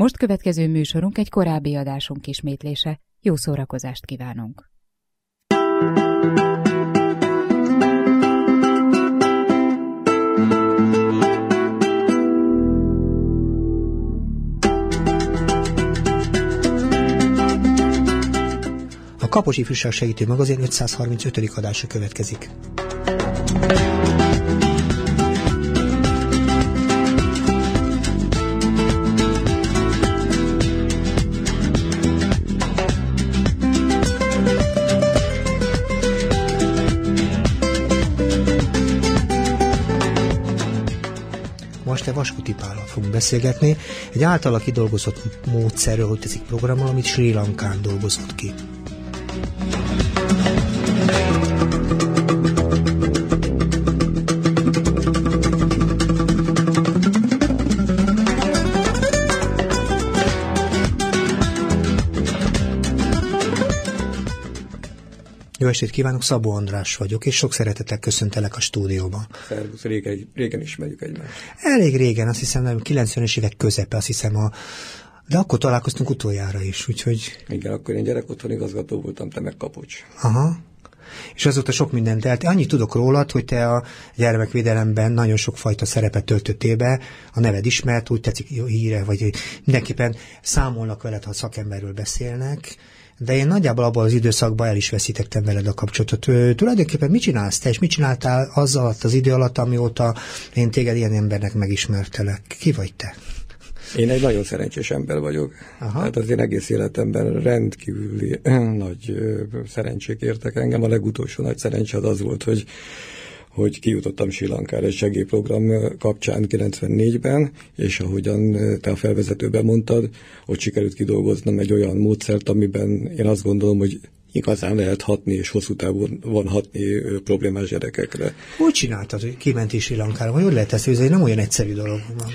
Most következő műsorunk egy korábbi adásunk ismétlése. Jó szórakozást kívánunk! A Kapos Ifjúság Segítő Magazin 535. adása következik. Most Vaskuti Pállal fogunk beszélgetni egy általa kidolgozott módszerről, hogy teszik programmal, amit Srí Lankán dolgozott ki. Jó estét kívánok, Szabó András vagyok, és sok szeretettel köszöntelek a stúdióban. Szervusz, régen ismerjük egymást. Elég régen, azt hiszem, 90-es évek közepe, azt hiszem, de akkor találkoztunk utoljára is, úgyhogy... Igen, akkor én gyerekotthon igazgató voltam, te meg kapocs. Aha. És azóta sok mindent telt. Annyit tudok rólad, hogy te a gyermekvédelemben nagyon sokfajta szerepet töltöttél be, a neved ismert, úgy tetszik híre, vagy mindenképpen számolnak veled, ha szakemberről beszélnek, de én nagyjából abban az időszakban el is veszítettem veled a kapcsolatot. Tulajdonképpen mit csinálsz te, és mit csináltál az alatt, az idő alatt, amióta én téged ilyen embernek megismertelek? Ki vagy te? Én egy nagyon szerencsés ember vagyok. Aha. Tehát az én egész életemben rendkívüli nagy szerencsék értek engem. A legutolsó nagy szerencse az volt, hogy kijutottam Srí Lankára egy segélyprogram kapcsán 94-ben, és ahogyan te a felvezetőben mondtad, ott sikerült kidolgoznom egy olyan módszert, amiben én azt gondolom, hogy igazán lehet hatni, és hosszú távon van hatni problémás gyerekekre. Hogy csináltad, hogy kimentél Srí Lankára? Vagy hogy lehet ezt, hogy ez nem olyan egyszerű dolog van?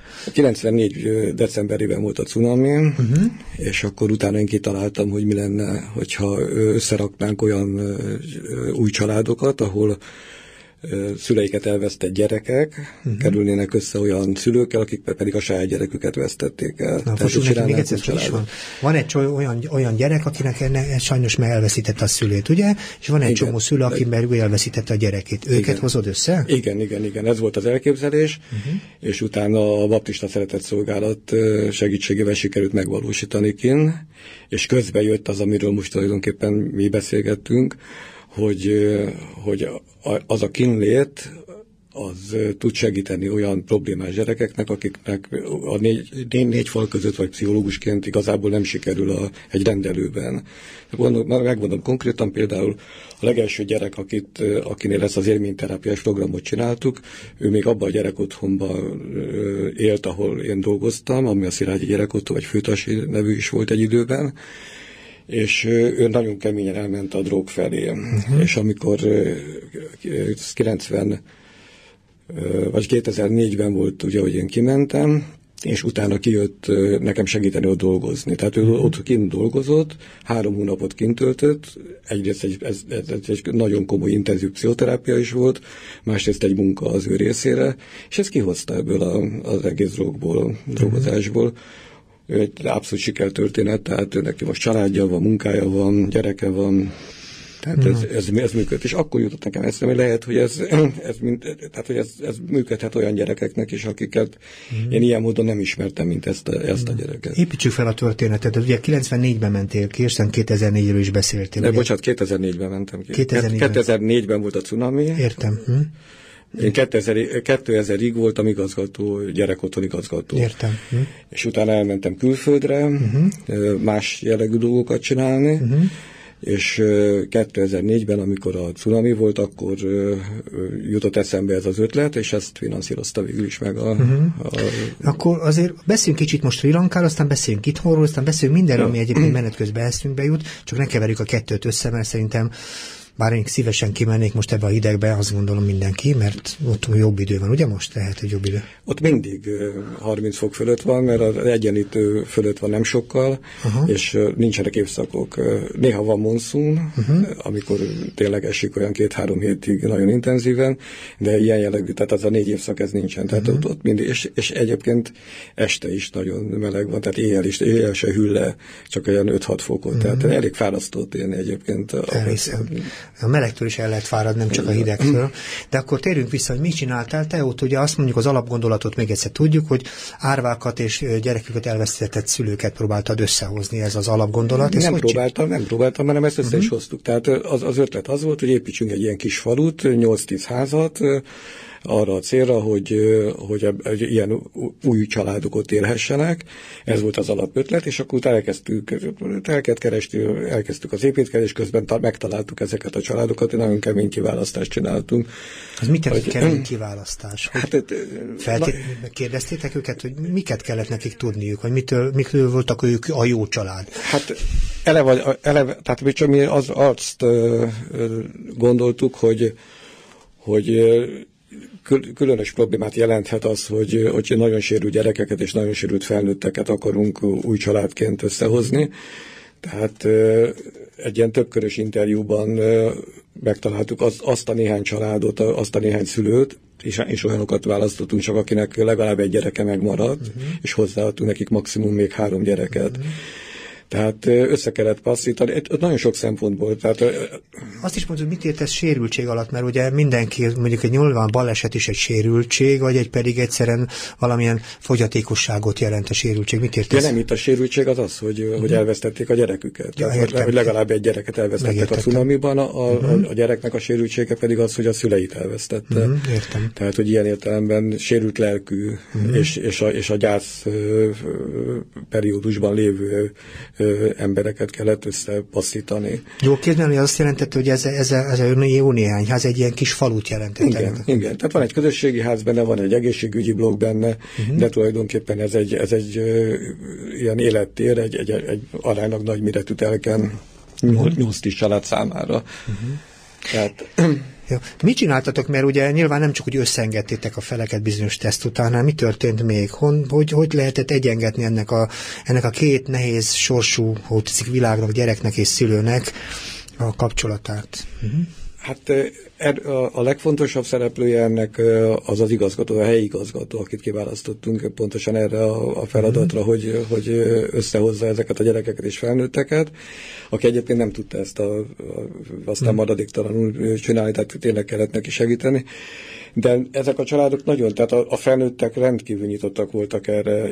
94. decemberében volt a cunami, és akkor utána én kitaláltam, hogy mi lenne, hogyha összeraknánk olyan új családokat, ahol szüleiket elvesztett gyerekek kerülnének össze olyan szülőkkel, akik pedig a saját gyereküket vesztették el. Na, most még egyszer is van. Van egy olyan gyerek, akinek sajnos már elveszítette a szülét, ugye? És van egy csomó szülő, aki már elveszítette a gyerekét. Őket hozod össze? Igen. Ez volt az elképzelés, és utána a Baptista Szeretetszolgálat segítségével sikerült megvalósítani kint, és közben jött az, amiről most tulajdonképpen mi beszélgettünk, hogy az a kínlét, az tud segíteni olyan problémás gyerekeknek, akiknek a négy fal között vagy pszichológusként igazából nem sikerül egy rendelőben. Megmondom konkrétan, például a legelső gyerek, akinél ezt az élményterápiás programot csináltuk, ő még abban a gyerekotthonban élt, ahol én dolgoztam, ami a Szilágyi gyerekotthon, vagy Főtasi nevű is volt egy időben, és ő nagyon keményen elment a drog felé. És amikor 2004-ben volt, ugye, hogy én kimentem, és utána kijött nekem segíteni ott dolgozni. Tehát ő ott kint dolgozott, 3 hónapot kint töltött, egyrészt ez egy nagyon komoly intenzív pszichoterápia is volt, másrészt egy munka az ő részére, és ez kihozta ebből az egész drogozásból. Ő egy abszolút sikertörténet, tehát neki most családja van, munkája van, gyereke van, tehát ez működött. És akkor jutott nekem eszembe, hogy lehet, hogy ez működhet olyan gyerekeknek is, akiket én ilyen módon nem ismertem, mint ezt a gyereket. Építsük fel a történetet. Ugye 94-ben mentél ki, és 2004-ről is beszéltél. De bocsánat, 2004-ben mentem ki. 2004-ben volt a cunami. Értem. Én 2000-ig voltam igazgató, gyerekotthon igazgató. Értem. És utána elmentem külföldre, más jellegű dolgokat csinálni, és 2004-ben, amikor a cunami volt, akkor jutott eszembe ez az ötlet, és ezt finanszírozta végül is meg Akkor azért beszéljünk kicsit most Srí Lankáról, aztán beszéljünk itthonról, aztán beszéljünk mindenről, ami egyébként menet közben eszünkbe jut, csak ne keverjük a kettőt össze, mert szerintem bár én szívesen kimennék most ebbe a hidegbe, azt gondolom mindenki, mert ott jobb idő van, ugye most lehet, hogy jobb idő? Ott mindig 30 fok fölött van, mert az egyenlítő fölött van nem sokkal, és nincsenek évszakok. Néha van monszun, amikor tényleg esik olyan 2-3 hétig nagyon intenzíven, de ilyen jellegű, tehát az a 4 évszak ez nincsen. Tehát ott mindig, és egyébként este is nagyon meleg van, tehát éjjel se hűl le, csak olyan 5-6 fokot. Tehát elég fárasztó élni egyébként. A melegtől is el lehet fáradni, nem csak a hidegtől. De akkor térjünk vissza, hogy mit csináltál te ott, ugye azt mondjuk az alapgondolatot még egyszer tudjuk, hogy árvákat és gyereküket elvesztetett szülőket próbáltad összehozni, ez az alapgondolat. Nem próbáltam, hanem ezt össze is hoztuk. Tehát az ötlet az volt, hogy építsünk egy ilyen kis falut, 8-10 házat, arra a célra, hogy ilyen új családok ott élhessenek. Ez volt az alapötlet, és akkor utána elkezdtük az építkezés, közben megtaláltuk ezeket a családokat, nagyon kemény kiválasztást csináltunk. Az mit jelent kemény kiválasztás? Kérdeztétek őket, hogy miket kellett nekik tudniuk, vagy mitől voltak ők a jó család? Hát eleve tehát mi azt gondoltuk, hogy különös problémát jelenthet az, hogy nagyon sérült gyerekeket és nagyon sérült felnőtteket akarunk új családként összehozni. Tehát egy ilyen többkörös interjúban megtaláltuk azt a néhány családot, azt a néhány szülőt, és olyanokat választottunk csak, akinek legalább egy gyereke megmaradt, és hozzáadtunk nekik maximum még 3 gyereket. Tehát össze kellett passzítani, nagyon sok szempontból. Tehát, azt is mondod, mit értesz sérültség alatt, mert ugye mindenki, mondjuk egy nyilván baleset is egy sérültség, vagy pedig egyszerűen valamilyen fogyatékosságot jelent a sérültség. Mit értesz? Ja, nem, itt a sérültség az az, hogy elvesztették a gyereküket. Ja, hogy legalább egy gyereket elvesztettek a cunamiban, a gyereknek a sérültsége pedig az, hogy a szüleit elvesztette. Értem. Tehát, hogy ilyen értelemben sérült lelkű, és a gyász periódusban lévő embereket kellett összepasszítani. Jó, képzelni, hogy azt jelentette, hogy ez a jó néhány ház egy ilyen kis falut jelentett. Igen. Tehát van egy közösségi ház benne, van egy egészségügyi blokk benne, de tulajdonképpen ez egy ilyen élettér, egy aránylag nagy méretű telken 8-10 család számára. Tehát... Jó. Mit csináltatok, mert ugye nyilván nem csak, hogy összeengedtétek a feleket bizonyos teszt után, hanem mi történt még? Hogy lehetett egyengetni ennek a két nehéz sorsú, hogy teszik világnak, gyereknek és szülőnek a kapcsolatát? Hát a legfontosabb szereplője ennek az az igazgató, a helyi igazgató, akit kiválasztottunk pontosan erre a feladatra, hogy összehozza ezeket a gyerekeket és felnőtteket, aki egyébként nem tudta ezt aztán maradéktalanul csinálni, tehát tényleg kellett neki segíteni. De ezek a családok nagyon, tehát a felnőttek rendkívül nyitottak voltak erre,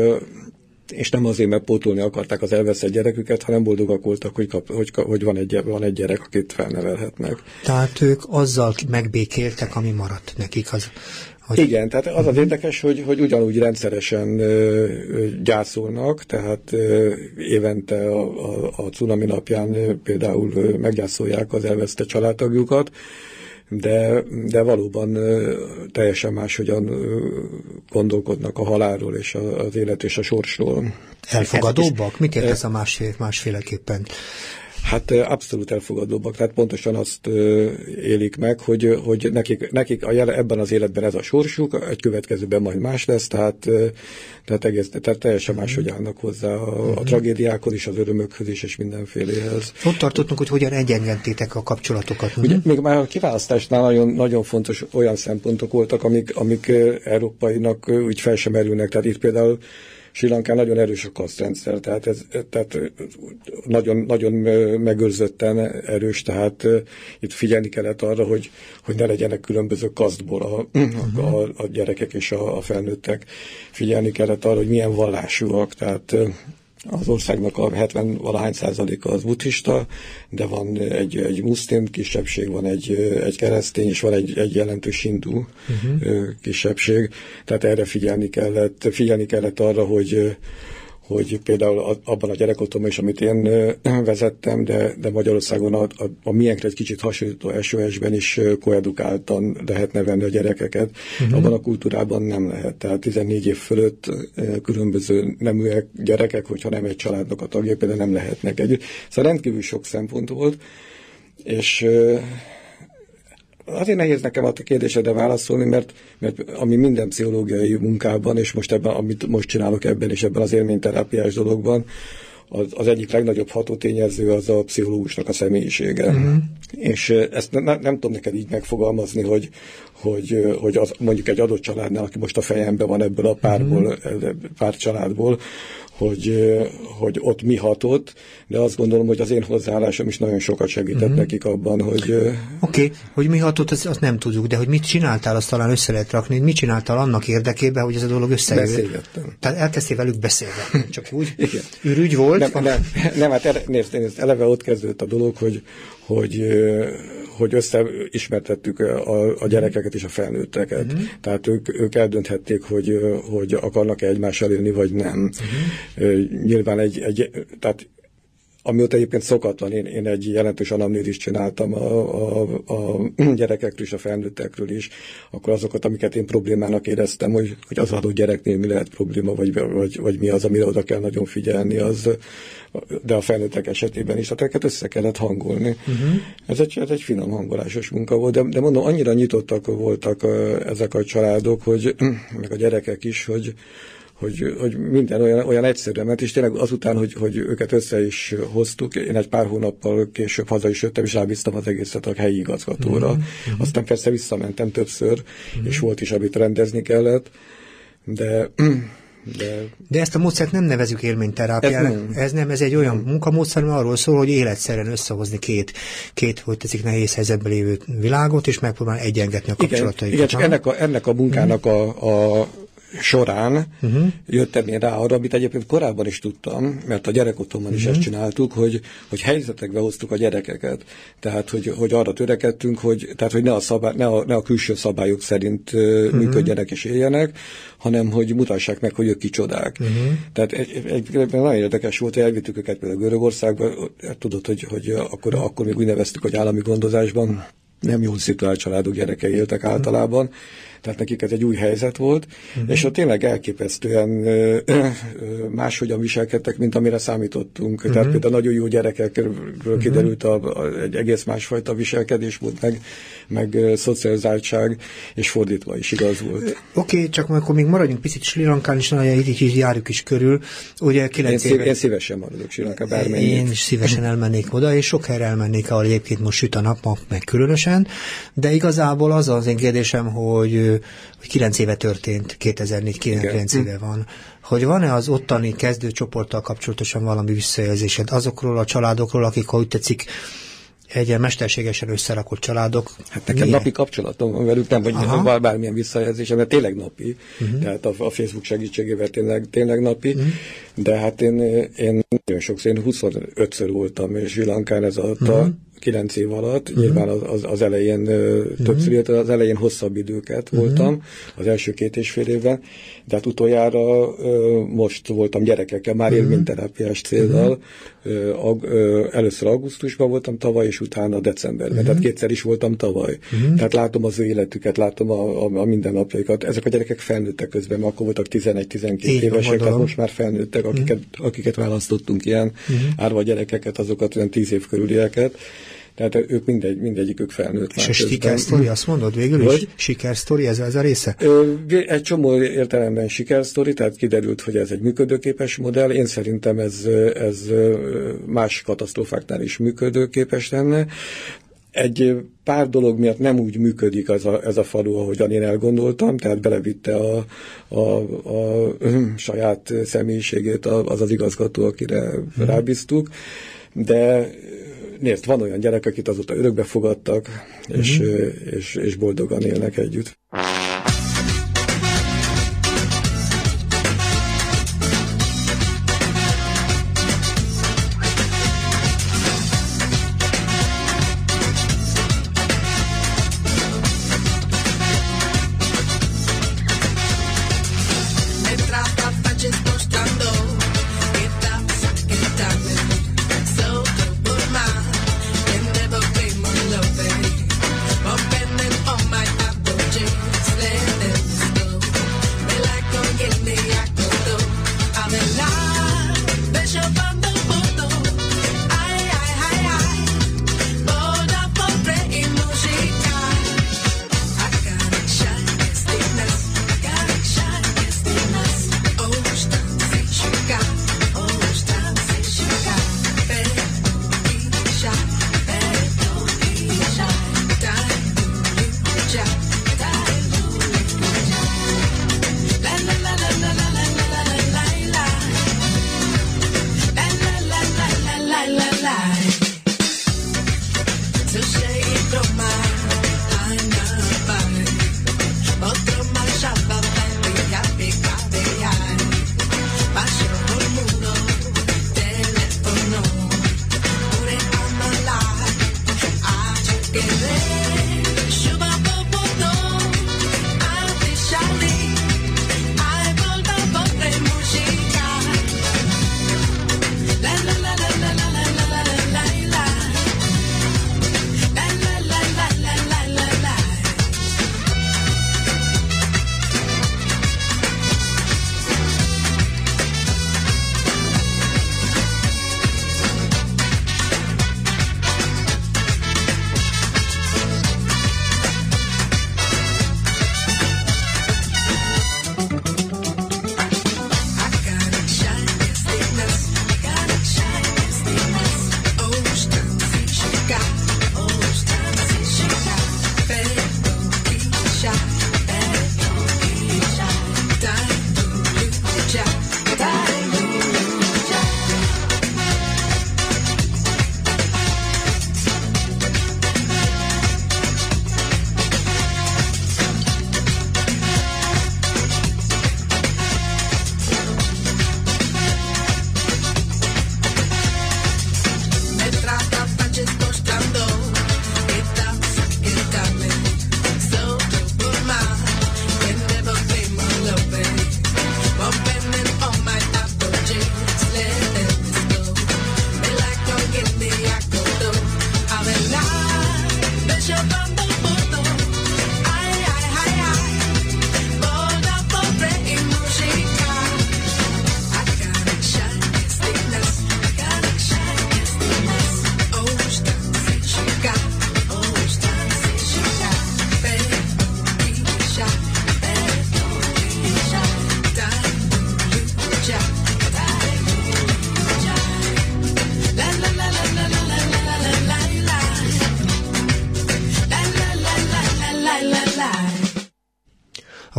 és nem azért, mert pótolni akarták az elveszett gyereküket, hanem boldogak voltak, hogy van egy gyerek, akit felnevelhetnek. Tehát ők azzal megbékéltek, ami maradt nekik. Igen, tehát az az érdekes, hogy ugyanúgy rendszeresen gyászolnak, tehát évente a cunami napján például meggyászolják az elvesztett családtagjukat, de valóban teljesen máshogyan gondolkodnak a halálról és az élet és a sorsról. Elfogadóbbak? Mit értesz a másféleképpen? Hát abszolút elfogadóbbak, tehát pontosan azt élik meg, hogy nekik ebben az életben ez a sorsuk, egy következőben majd más lesz, tehát teljesen máshogy állnak hozzá a tragédiákhoz is, az örömökhöz is, és mindenféléhez. Ott tartottunk, hogy hogyan egyengettétek a kapcsolatokat. Ugye, még már a kiválasztásnál nagyon, nagyon fontos olyan szempontok voltak, amik európainak úgy fel sem merülnek, tehát itt például Sri Lankán nagyon erős a kasztrendszer, tehát nagyon, nagyon megőrzötten erős, tehát itt figyelni kellett arra, hogy ne legyenek különböző kasztból a gyerekek és a felnőttek. Figyelni kellett arra, hogy milyen vallásúak, tehát az országnak a 70-valahány% az buddhista, de van egy muszlim kisebbség, van egy keresztény, és van egy jelentős hindu kisebbség. Tehát erre figyelni kellett arra, hogy például abban a gyerekotthonban is, amit én vezettem, de Magyarországon a miénkre egy kicsit hasonlító SOS-ben is koedukáltan lehet nevelni a gyerekeket. Abban a kultúrában nem lehet. Tehát 14 év fölött különböző neműek gyerekek, hogyha nem egy családnak a tagjai, például nem lehetnek együtt. Szóval rendkívül sok szempont volt, És azért nehéz nekem a kérdésedre válaszolni, mert ami minden pszichológiai munkában, és most ebben, amit most csinálok ebben és ebben az élményterápiás dologban, az egyik legnagyobb hatótényező az a pszichológusnak a személyisége. És ezt nem tudom neked így megfogalmazni, hogy az, mondjuk egy adott családnál, aki most a fejemben van ebből a pár családból, hogy ott mi hatott, de azt gondolom, hogy az én hozzáállásom is nagyon sokat segített nekik abban, hogy... Oké, hogy mi hatott, azt nem tudjuk, de hogy mit csináltál, azt talán össze lehet rakni, mit csináltál annak érdekében, hogy ez a dolog összejön? Beszélgettem. Tehát elkezdtél velük beszélgetni, csak úgy ürügy volt? Nem, hát nézd, eleve ott kezdődött a dolog, hogy összeismertettük a gyerekeket és a felnőtteket. Tehát ők eldönthették, hogy akarnak-e egymással élni, vagy nem. Nyilván tehát amióta egyébként szokatlan, én egy jelentős anamnézist csináltam a gyerekekről és a felnőttekről is, akkor azokat, amiket én problémának éreztem, hogy az adott gyereknél mi lehet probléma, vagy mi az, amire oda kell nagyon figyelni, de a felnőttek esetében is, tehát ezeket össze kellett hangolni. Ez egy finom hangolásos munka volt, de mondom, annyira nyitottak voltak ezek a családok, meg a gyerekek is, hogy minden olyan egyszerűen ment, és tényleg azután, hogy őket össze is hoztuk, én egy pár hónappal később haza is jöttem, és rábíztam az egészet a helyi igazgatóra. Aztán persze visszamentem többször, és volt is, amit rendezni kellett, de ezt a módszert nem nevezük élményterápiának. Ez egy olyan munkamódszer, ami arról szól, hogy életszerűen összehozni két hogy tetszik, nehéz helyzetben lévő világot, és megpróbálni egyengetni a kapcsolataikat. Igen, csak ennek a munkának a során jöttem én rá arra, amit egyébként korábban is tudtam, mert a gyerekotthonban is ezt csináltuk, hogy helyzetekbe hoztuk a gyerekeket. Tehát, hogy arra törekedtünk, hogy ne a külső szabályok szerint működjenek és éljenek, hanem hogy mutassák meg, hogy ők kicsodák. Tehát nagyon érdekes volt, hogy elvittük őket például Görögországba, tudod, hogy akkor még úgy neveztük, hogy állami gondozásban nem jól szituált családok gyerekei éltek általában, tehát nekik ez egy új helyzet volt, és ott tényleg elképesztően máshogyan viselkedtek, mint amire számítottunk. Tehát például nagyon jó gyerekekről kiderült egy egész másfajta viselkedés volt, meg szocializáltság, és fordítva is igaz volt. Oké, csak akkor még maradjunk picit Sri Lankán is, így járjuk is körül. Ugye 9 éve... Én szívesen maradok Sri Lanka, bármennyit. Én is szívesen elmennék oda, és sok helyre elmennék, ahol egyébként most süt a nap, meg különösen, de igazából az én kérdésem, hogy 9 éve történt, 2004, 9 éve van, hogy van-e az ottani kezdőcsoporttal kapcsolatosan valami visszajelzésed azokról a családokról, akik, ha úgy tetszik, egy ilyen mesterségesen összerakott családok. Hát nekem napi kapcsolatom van velük, nem, hogy bármilyen visszajelzés, mert tényleg napi, tehát a Facebook segítségével tényleg napi, de hát én nagyon sokszor, én 25-ször voltam Sri Lankán ez alatt a 9 év alatt, nyilván az elején többször, illetve az elején hosszabb időket voltam, az első 2,5 évben, de hát utoljára most voltam gyerekekkel, már élményterápiás céllal, először augusztusban voltam tavaly, és utána decemberben, tehát kétszer is voltam tavaly. Tehát látom az ő életüket, látom a mindennapjaikat. Ezek a gyerekek felnőttek közben, mert akkor voltak 11-12 évesek, tehát most már felnőttek, akiket választottunk ilyen árva gyerekeket, azokat olyan 10 év körülieket. Tehát ők mindegyikük felnőtt. És a sikersztori, azt mondod végül is? Sikersztori, ez a része? Egy csomó értelemben sikersztori, tehát kiderült, hogy ez egy működőképes modell. Én szerintem ez más katasztrófáknál is működőképes lenne. Egy pár dolog miatt nem úgy működik ez a falu, ahogyan én elgondoltam, tehát belevitte a saját személyiségét az igazgató, akire rábíztuk, de nézd, van olyan gyerek, akit azóta örökbe fogadtak, és boldogan élnek együtt.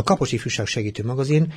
Kaposi Ifjúság Segítő Magazin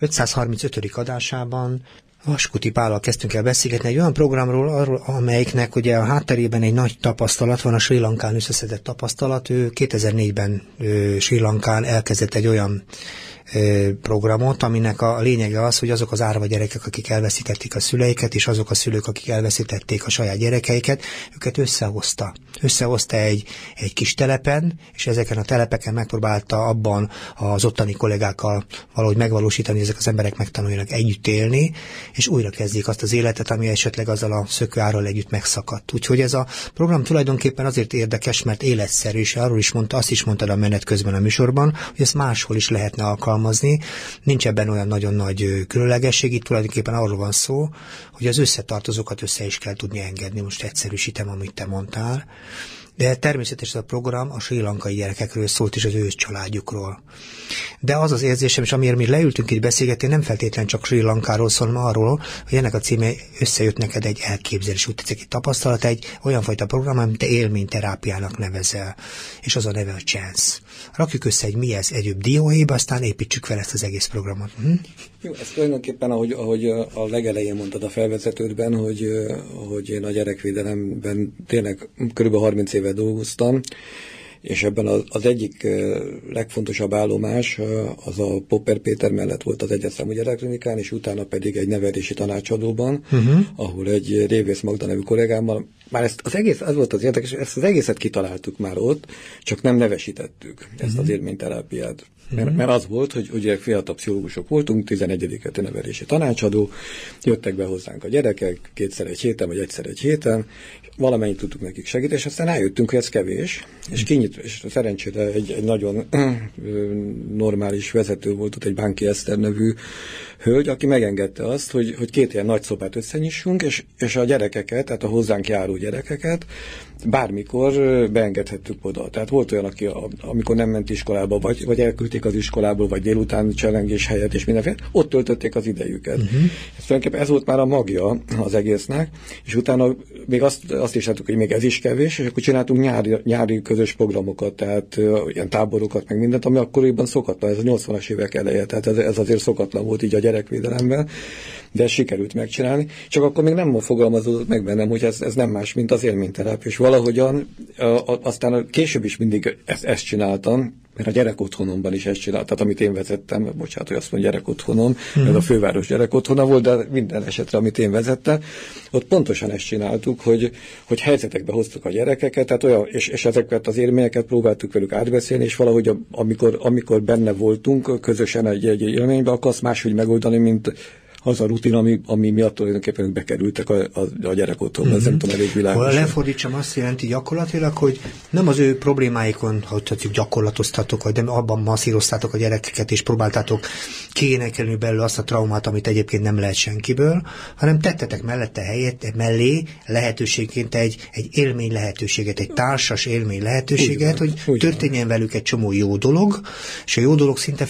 535. adásában Vaskuti Pállal kezdtünk el beszélgetni egy olyan programról, arról, amelyiknek ugye a hátterében egy nagy tapasztalat van, a Srí Lankán összeszedett tapasztalat. Ő 2004-ben Srí Lankán elkezdett egy olyan programot, aminek a lényege az, hogy azok az árva gyerekek, akik elveszítették a szüleiket, és azok a szülők, akik elveszítették a saját gyerekeiket, őket összehozta. Összehozta egy kis telepen, és ezeken a telepeken megpróbálta abban az ottani kollégákkal valahogy megvalósítani, hogy ezek az emberek megtanuljanak együtt élni, és újra kezdjék azt az életet, ami esetleg azzal a szökőárral együtt megszakadt. Úgyhogy ez a program tulajdonképpen azért érdekes, mert életszerű, és arról is mondta, azt is mondtad a menet közben a műsorban, hogy ezt máshol is lehetne alkalmazni. Nincs ebben olyan nagyon nagy különlegesség, itt tulajdonképpen arról van szó, hogy az összetartozókat össze is kell tudni engedni. Most egyszerűsítem, amit te mondtál. De természetesen a program a srí lankai gyerekekről szólt, és az ő családjukról. De az az érzésem, és amiért mi leültünk itt beszélgetni, nem feltétlenül csak Srí Lankáról szól, hanem arról, hogy ennek a címe összejött neked egy elképzelés, úgy tetszik, egy tapasztalat, egy olyan fajta program, amit te élményterápiának nevezel, és az a neve a Chance. Rakjuk össze egy mi ez együtt dióhéjba, aztán építsük fel ezt az egész programot. Jó, ez tulajdonképpen, ahogy a legelején mondtad a felvezetődben, hogy én a gyerekvédelemben tényleg kb. 30 éve dolgoztam, és ebben az egyik legfontosabb állomás az a Popper Péter mellett volt az Egyetszámú Gyerekklinikán, és utána pedig egy nevelési tanácsadóban, ahol egy Révész Magda nevű kollégámmal, már ez volt az érdekes, ezt az egészet kitaláltuk már ott, csak nem nevesítettük ezt az élményterápiát. Mert az volt, hogy ugye fiatal pszichológusok voltunk, 11. nevelési tanácsadó, jöttek be hozzánk a gyerekek, kétszer egy héten, vagy egyszer egy héten, valamennyit tudtuk nekik segíteni, és aztán rájöttünk, hogy ez kevés, és szerencsére egy nagyon normális vezető volt ott, egy Bánki Eszter nevű hölgy, aki megengedte azt, hogy két ilyen nagy szobát összenyissunk, és a gyerekeket, tehát a hozzánk járó gyerekeket bármikor beengedhettük oda. Tehát volt olyan, aki amikor nem ment iskolába, vagy elküldték az iskolából, vagy délután cselengés helyett, és mindenféle, ott töltötték az idejüket. Ez volt már a magja az egésznek, és utána még azt is láttuk, hogy még ez is kevés, és akkor csináltunk nyári közös programokat, tehát ilyen táborokat, meg mindent, ami akkoriban szokatlan, ez a 80-as évek eleje, tehát ez azért szokatlan volt így a gyerekvédelemben, de ezt sikerült megcsinálni, csak akkor még nem fogalmazódott meg bennem, hogy ez nem más, mint az élményterápia, és valahogyan aztán később is mindig ezt csináltam, mert a gyerekotthonomban is ezt csináltam, tehát amit én vezettem, bocsánat, hogy azt mondja gyerekotthonom, ez a főváros gyerekotthona volt, de minden esetre, amit én vezettem, ott pontosan ezt csináltuk, hogy helyzetekbe hoztuk a gyerekeket, tehát olyan, és ezeket az élményeket próbáltuk velük átbeszélni, és valahogy amikor benne voltunk közösen egy élménybe, akkor azt máshogy megoldani, mint az a rutin, ami miatt tulajdonképpen bekerültek a gyerekotthonba, ez nem tudom, elég világos. Lefordítsam, azt jelenti gyakorlatilag, hogy nem az ő problémáikon, ha tetszik, gyakorlatoztatok, vagy nem abban masszíroztátok a gyerekeket, és próbáltátok kiénekelni belőle azt a traumát, amit egyébként nem lehet senkiből, hanem tettetek mellé lehetőségként egy élmény lehetőséget, egy társas élmény lehetőséget, hogy történjen velük egy csomó jó dolog, és a jó dolog szinte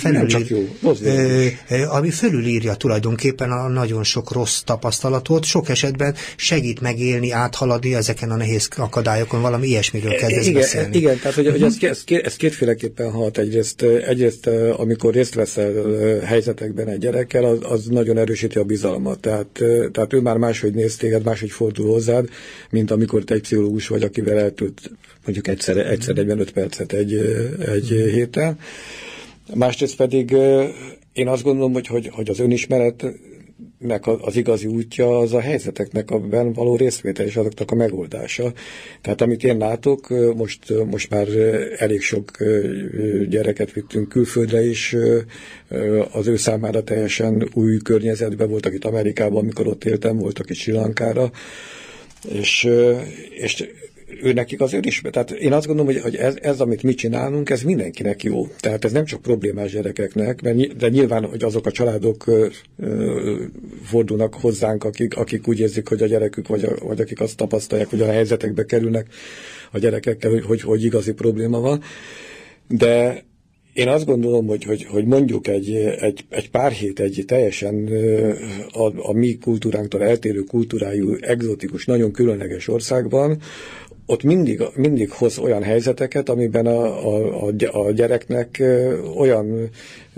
ami felülírja tulajdonképpen a nagyon sok rossz tapasztalatot, sok esetben segít megélni, áthaladni ezeken a nehéz akadályokon, valami ilyesmiről kezdesz beszélni. Igen, tehát hogy ez kétféleképpen hat. Egyrészt amikor részt veszel helyzetekben egy gyerekkel, az nagyon erősíti a bizalmat. Tehát ő már máshogy néz téged, máshogy fordul hozzád, mint amikor te egy pszichológus vagy, akivel eltölt mondjuk egyszer 45 percet egy héten. Másrészt pedig én azt gondolom, hogy az önismeretnek az igazi útja az a helyzeteknek abban való részvétel és azoknak a megoldása. Tehát amit én látok, most már elég sok gyereket vittünk külföldre is, az ő számára teljesen új környezetben voltak itt Amerikában, amikor ott éltem, voltak itt Srí Lankára, és őnekik az önismeret. Tehát én azt gondolom, hogy ez, amit mi csinálunk, ez mindenkinek jó. Tehát ez nem csak problémás gyerekeknek, de nyilván, hogy azok a családok fordulnak hozzánk, akik úgy érzik, hogy a gyerekük, vagy akik azt tapasztalják, hogy a helyzetekbe kerülnek a gyerekekkel, hogy igazi probléma van. De én azt gondolom, hogy mondjuk egy pár hét egy teljesen a mi kultúránktól eltérő kultúrájú, egzotikus, nagyon különleges országban, ott mindig hoz olyan helyzeteket, amiben a gyereknek olyan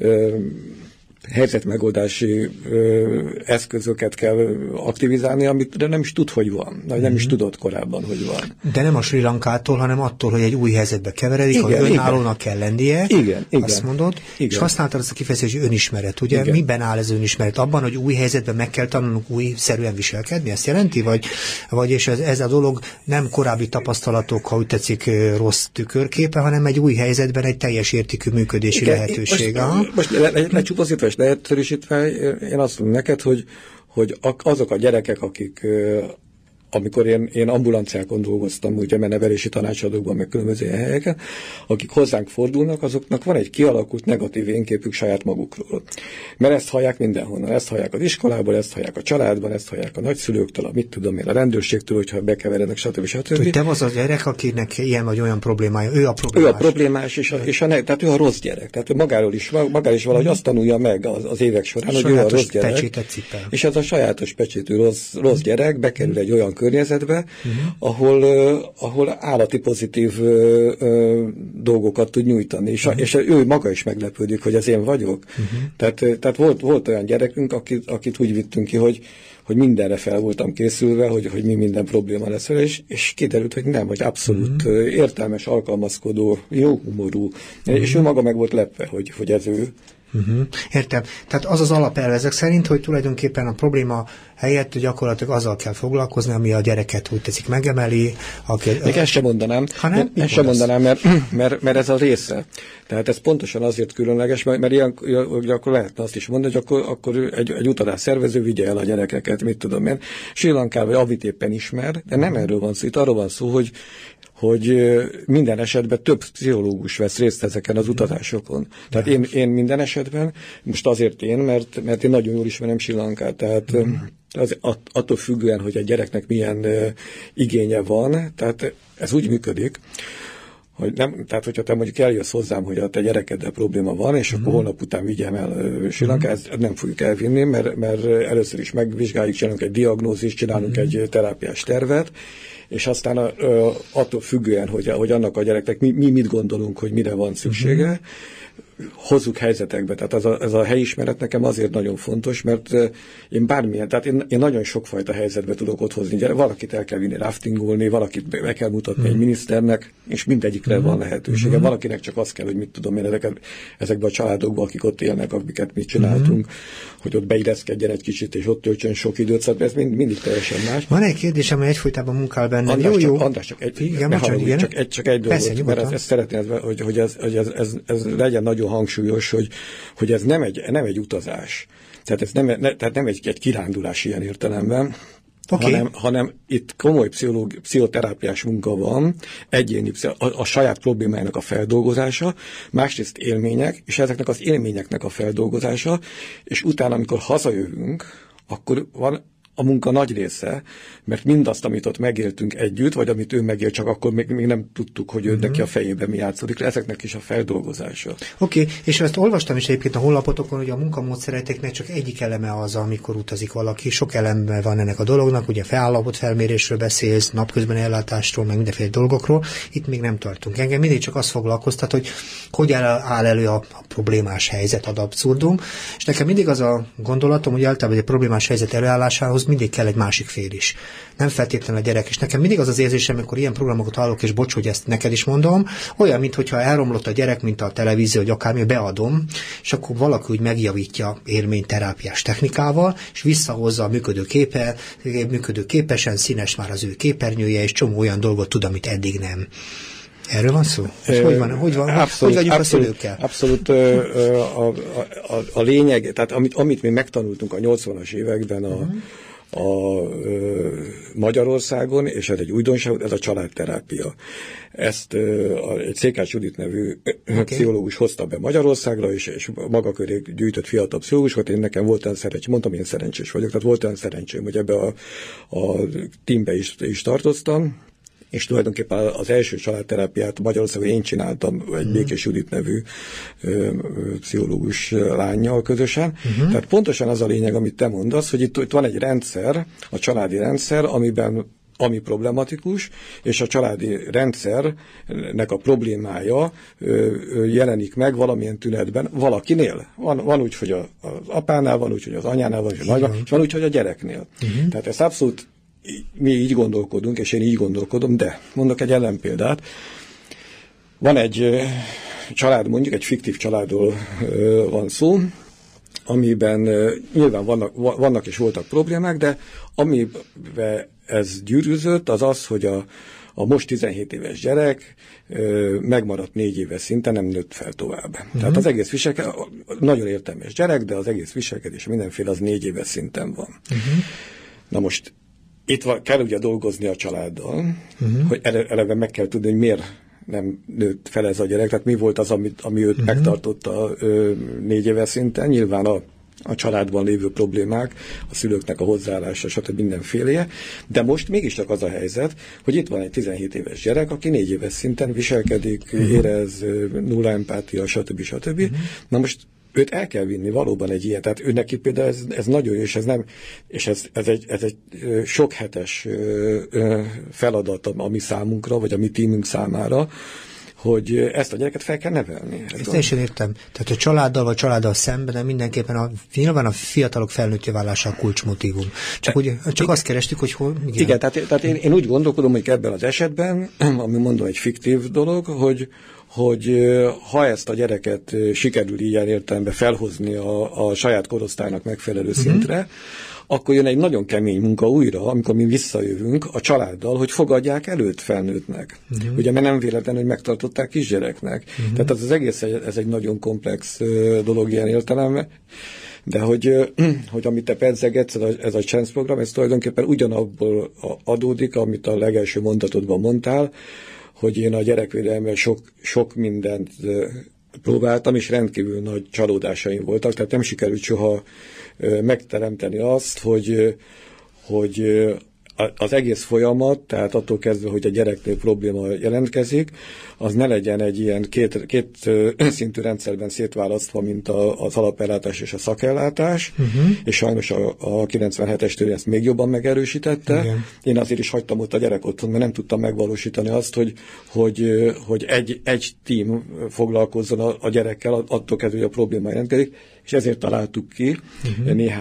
helyzetmegoldási eszközöket kell aktivizálni, amit nem is tud, hogy van. Nem is tudott korábban, hogy van. De nem a Sri Lankától, hanem attól, hogy egy új helyzetbe keveredik, igen, hogy önállónak kell lennie, igen, azt mondod, igen. És használtad azt a kifejezést, hogy önismeret, ugye? Igen. Miben áll ez önismeret? Abban, hogy új helyzetben meg kell tanulnunk újszerűen viselkedni? Ezt jelenti? Vagy és ez a dolog nem korábbi tapasztalatok, ha úgy tetszik, rossz tükörképe, hanem egy új helyzetben egy teljes értékű működési lehetőség. Most lecsupaszítva és leegyszerűsítve, én azt mondom neked, hogy azok a gyerekek, akik, amikor én ambulanciákon dolgoztam, ugye nevelési tanácsadókban, meg különböző helyeken, akik hozzánk fordulnak, azoknak van egy kialakult negatív énképük saját magukról. Mert ezt hallják mindenhonnan, ezt hallják az iskolából, ezt hallják a családban, ezt hallják a nagyszülőktől, a rendőrségtől, hogyha bekeverednek, stb. Hogy te az a gyerek, akinek ilyen vagy olyan problémája, ő a problémás. Ő a problémás, tehát ő a rossz gyerek. Tehát magáról is valahogy azt tanulja meg az évek során, hogy ő a rossz gyerek. És ez a sajátos pecsétű rossz gyerek bekerül egy olyan környezetbe, ahol állati pozitív dolgokat tud nyújtani. És ő maga is meglepődik, hogy ez én vagyok. Tehát volt olyan gyerekünk, akit úgy vittünk ki, hogy mindenre fel voltam készülve, hogy mi minden probléma lesz vele, és kiderült, hogy nem, hogy abszolút értelmes, alkalmazkodó, jó humorú, és ő maga meg volt lepve, hogy ez ő. Értem. Tehát az az alapelv ezek szerint, hogy tulajdonképpen a probléma helyett gyakorlatilag azzal kell foglalkozni, ami a gyereket úgy tetszik megemeli. Még ezt sem mondanám, mert ez a része. Tehát ez pontosan azért különleges, mert ilyen, akkor lehetne azt is mondani, hogy akkor egy utazás szervező vigye el a gyerekeket, mit tudom én. Sri Lankában, vagy avit éppen ismer, de nem erről van szó. Itt arról van szó, hogy minden esetben több pszichológus vesz részt ezeken az utazásokon. Tehát én minden esetben, most azért mert én nagyon jól ismerem Sri Lankát, tehát attól függően, hogy a gyereknek milyen igénye van, tehát ez úgy működik, hogy nem, tehát hogyha te mondjuk eljössz hozzám, hogy a te gyerekeddel probléma van, és akkor holnap után vigyem el Sri Lankát, ezt nem fogjuk elvinni, mert először is megvizsgáljuk, csinálunk egy diagnózist, csinálunk egy terápiás tervet, és aztán attól függően, hogy annak a gyereknek mi mit gondolunk, hogy mire van szüksége, hozzuk helyzetekbe. Tehát ez a helyismeret nekem azért nagyon fontos, mert én bármilyen, tehát én nagyon sokfajta helyzetbe tudok ott hozni. Valakit el kell vinni raftingolni, valakit meg kell mutatni egy miniszternek, és mindegyikre van lehetősége. Valakinek csak az kell, hogy mit tudom én ezekben a családokban, akik ott élnek, amiket mi csináltunk, hogy ott beilleszkedjen egy kicsit, és ott töltsön sok időt, szóval ez mindig teljesen más. Van egy kérdésem, hogy egyfolytában munkál bennem. András, csak egy dolgot, mert ezt szeretném, hogy ez legyen nagyon hangsúlyos, hogy ez nem egy utazás. Tehát ez nem egy kirándulás ilyen értelemben, hanem itt komoly pszichoterápiás munka van, egyéni a saját problémájának a feldolgozása, másrészt élmények, és ezeknek az élményeknek a feldolgozása, és utána, amikor hazajövünk, akkor van a munka nagy része, mert mindazt, amit ott megéltünk együtt, vagy amit ő megélt, csak akkor még nem tudtuk, hogy ő neki a fejében mi játszódik, ezeknek is a feldolgozása. Oké, és ezt olvastam is egyébként a honlapotokon, hogy a munkamódszereiteknek csak egyik eleme az, amikor utazik valaki. Sok eleme van ennek a dolognak, ugye állapotfelmérésről beszélsz, napközben ellátásról, meg mindenféle dolgokról. Itt még nem tartunk. Engem mindig csak azt foglalkoztat, hogy áll elő a problémás helyzet ad abszurdum, és nekem mindig az a gondolatom, hogy általában egy problémás helyzet előállásához mindig kell egy másik fél is. Nem feltétlenül a gyerek. És nekem mindig az az érzésem, amikor ilyen programokat hallok, és bocs, hogy ezt neked is mondom, olyan, mintha elromlott a gyerek, mint a televízió, vagy akármi, beadom, és akkor valaki úgy megjavítja élményterápiás technikával, és visszahozza a működőképesen, színes már az ő képernyője, és csomó olyan dolgot tud, amit eddig nem. Erről van szó? Hogy van? Hogy vagyunk a szülőkkel? Abszolút a lényeg, tehát amit mi megtanultunk a 80-as években Magyarországon, és ez egy újdonság, ez a családterápia. Ezt egy Székás Judit nevű pszichológus hozta be Magyarországra, és maga köré gyűjtött fiatal pszichológusokat. Én nekem volt olyan szerencsém, mondtam, én szerencsés vagyok, tehát volt olyan szerencsém, hogy ebbe a teambe is tartoztam, és tulajdonképpen az első családterápiát Magyarországon én csináltam egy Békés Judit nevű pszichológus lánnyal közösen. Tehát pontosan az a lényeg, amit te mondasz, hogy itt van egy rendszer, a családi rendszer, ami problematikus, és a családi rendszernek a problémája jelenik meg valamilyen tünetben valakinél. Van úgy, hogy az apánál, van úgy, hogy az anyánál, van úgy, hogy a nagyban, és van úgy, hogy a gyereknél. Tehát ez abszolút mi így gondolkodunk, és én így gondolkodom, de mondok egy ellenpéldát. Van egy család, mondjuk egy fiktív családról van szó, amiben nyilván vannak és voltak problémák, de amiben ez gyűrűzött, az az, hogy a most 17 éves gyerek megmaradt 4 éves szinten, nem nőtt fel tovább. Tehát az egész viselkedés, nagyon értelmes gyerek, de az egész viselkedés mindenféle az 4 éves szinten van. Na most itt kell ugye dolgozni a családdal, hogy eleve meg kell tudni, hogy miért nem nőtt fel ez a gyerek, tehát mi volt az, ami őt megtartotta 4 éves szinten. Nyilván a családban lévő problémák, a szülőknek a hozzáállása, stb. Mindenféleje, de most mégiscsak az a helyzet, hogy itt van egy 17 éves gyerek, aki 4 éves szinten viselkedik, érez, nulla empátia, stb. Na most őt el kell vinni valóban egy ilyen, tehát ő neki például ez nagyon jó, és ez egy sok hetes feladat a mi számunkra, vagy a mi tímünk számára, hogy ezt a gyereket fel kell nevelni. Ezt teljesen értem. Tehát a családdal szemben, de mindenképpen nyilván a fiatalok felnőtté válása a kulcsmotívum. Csak azt kerestük, hogy hol... Igen, tehát én úgy gondolkodom, hogy ebben az esetben, ami mondom egy fiktív dolog, hogy ha ezt a gyereket sikerül ilyen értelemben felhozni a saját korosztálynak megfelelő szintre, akkor jön egy nagyon kemény munka újra, amikor mi visszajövünk a családdal, hogy fogadják előtt felnőttnek. Ugye, mert nem véletlen, hogy megtartották kisgyereknek. Tehát az egész ez egy nagyon komplex dolog ilyen értelemben. De hogy amit te pedzegetsz, ez a Chance program, ez tulajdonképpen ugyanabból adódik, amit a legelső mondatodban mondtál, hogy én a gyerekvédelemben sok mindent próbáltam, és rendkívül nagy csalódásaim voltak, tehát nem sikerült soha megteremteni azt, hogy az egész folyamat, tehát attól kezdve, hogy a gyereknél probléma jelentkezik, az ne legyen egy ilyen két szintű rendszerben szétválasztva, mint az alapellátás és a szakellátás, és sajnos a 97-es törvény ezt még jobban megerősítette. Igen. Én azért is hagytam ott a gyerek otthon, mert nem tudtam megvalósítani azt, hogy egy tím foglalkozzon a gyerekkel, attól kezdve, hogy a probléma jelentkezik, és ezért találtuk ki